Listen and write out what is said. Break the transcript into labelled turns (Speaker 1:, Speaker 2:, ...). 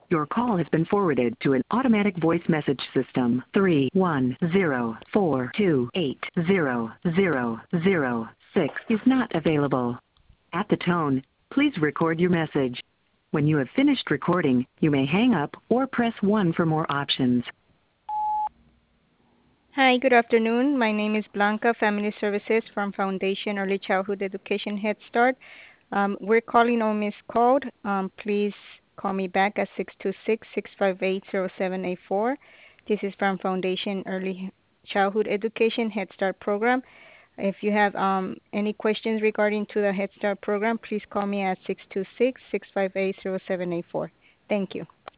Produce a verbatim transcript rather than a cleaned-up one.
Speaker 1: Your call has been forwarded to an automatic voice message system. three one zero four two eight zero zero zero six is not available. At the tone, please record your message. When you have finished recording, you may hang up or press one for more options.
Speaker 2: Hi, good afternoon. My name is Blanca, Family Services from Foundation Early Childhood Education Head Start. Um, we're calling on Miss Code. Um, please call me back at six two six, six five eight, zero seven eight four. This is from Foundation Early Childhood Education Head Start program. If you have um, any questions regarding to the Head Start program, please call me at six two six, six five eight, zero seven eight four. Thank you.